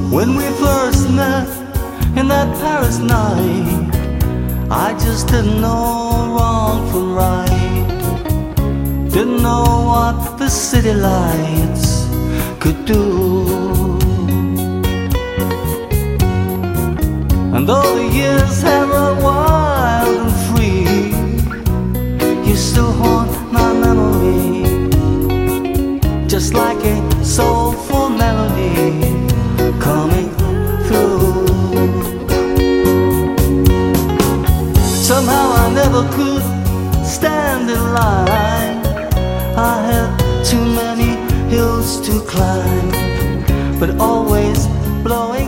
When we first met in that Paris night, I just didn't know wrong from right. Didn't know what the city lights could do. And though the years have run wild and free, you still haunt my memory, just like a soulful melody coming through. Somehow I never could stand in line. I had too many hills to climb, but always blowing